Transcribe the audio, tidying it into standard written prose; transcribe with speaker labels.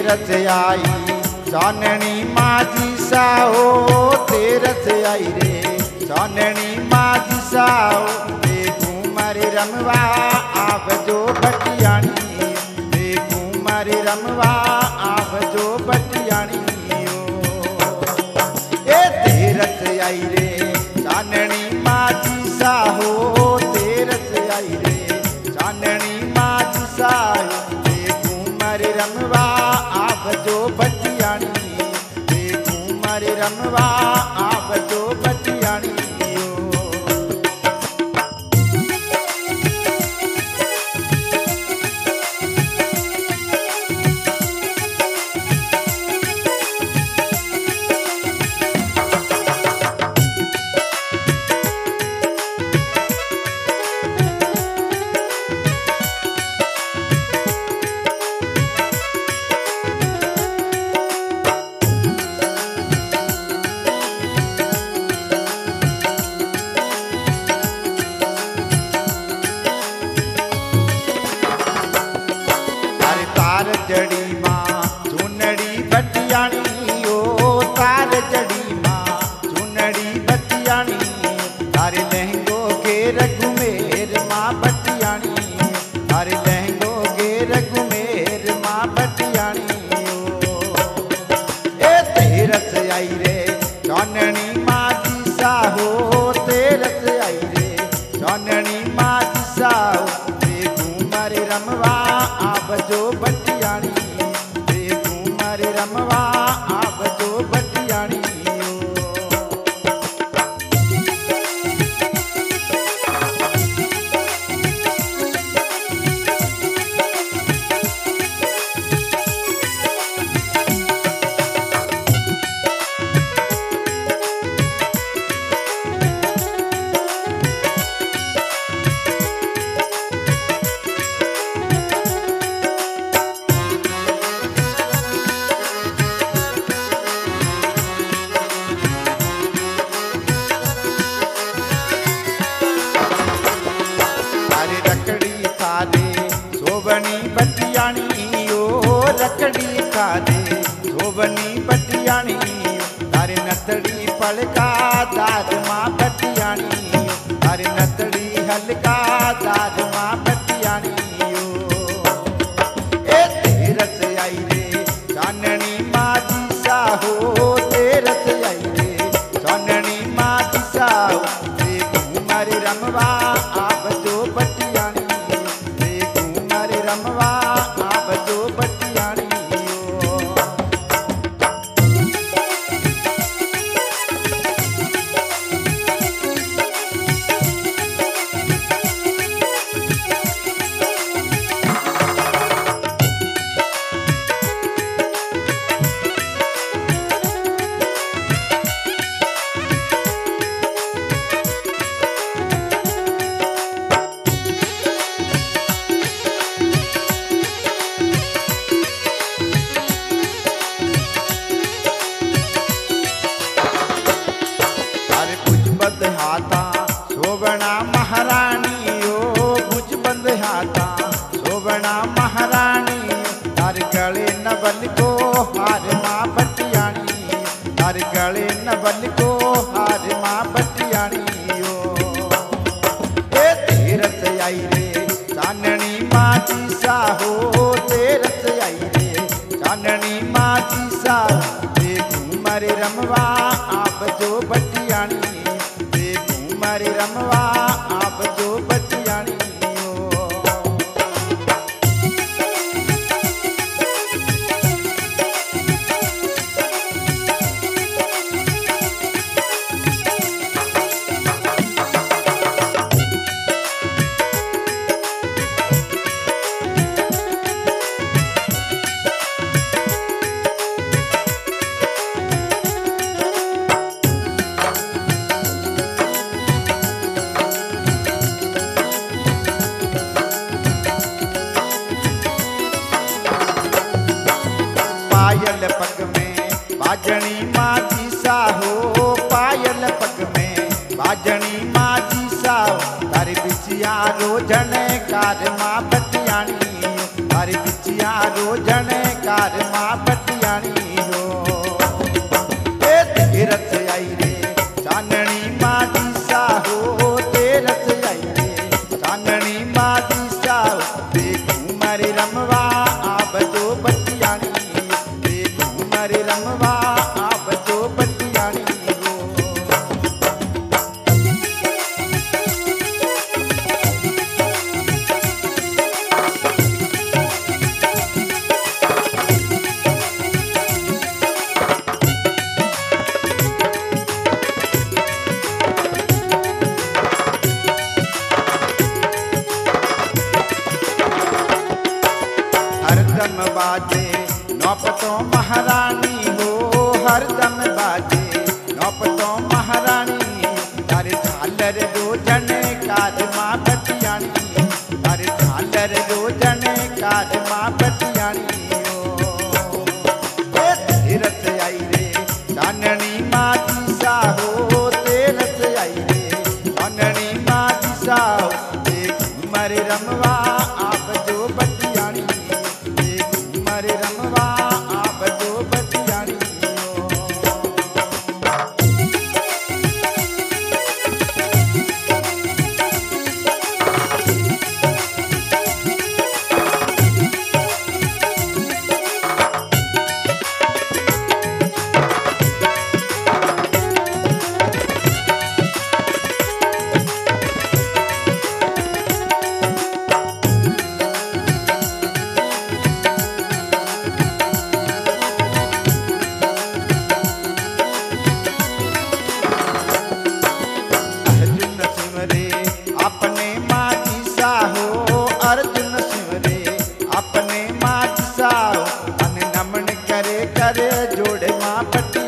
Speaker 1: तेरस आई चाननी माझी साओ तेरस आई रे चाननी माझी साओ देखूं मारे रमवा आवजो भटियाणी देखूं मारे रमवा आवजो भटियाणी ए तेरस आई रे चाननी माझी साहो तेरस आई रे चाननी माझी साहो देखूं मारे रमवा आवजो भटियाणी देखूं मारे रमवा आवजो भटियाणी जड़ी मां चुनड़ी भटियाणी ओ तार जड़ी मां चुनड़ी भटियाणी तारे लहंगो के रघुमेर मां भटियाणी तारे लहंगो के रघुमेर मां भटियाणी ए तेरस आई रे चाननी माझी साहो तेरस आई रे चाननी माझी साहो देखूं मारे रमवा आवजो भटियाणी देखूं मारे रमवा आवजो भटियाणी सोबनी भटियाणी ओ रकड़ी खादे सोबनी भटियाणी तारे नतड़ी पलका दाद मां भटियाणी तारे नतड़ी हल्का दाद मां भटियाणी ए तेरस आई रे चाननी माझी साहो तेरस आई रे चाननी माझी साहो देखूं मारे रमवा आवजो भटियाणी रमवा आवजो भटियाणी हाथा शोभना महारानी ओ भुज बंद हाथा शोभना महारानी तार गले नवल को हार मां भटियाणी तार गले नवल को हार मां भटियाणी ए तेरस आई रे चाननी माझी साहो तेरस आई रे चाननी माझी साहो देखूं मारे रमवा आवजो भटियाणी मारे रमवा आवजो भटियाणी पायल पग में बाजनी माझी साहो पायल पग में बाजनी माझी साहो तारी बिचिया रोजन कार मां भटियाणी तारी बिचिया रोजन कार मां सौंप तो महारानी तारे झालर रोजन कार माँ बटियानी तारे झालर रोजन कार माँ बटियानी तेरस आई रे चाननी माँ दिशा हो तेरस आई रे चाननी माँ दिशा हो घूमर रमवा आप जो बटियानी घूमर रमवा आप जो बटियानी अपने माँ दिशा हो अर्जुन सिमरे अपने माँ दिशा हो अन नमन करे करे जोड़े माँ पट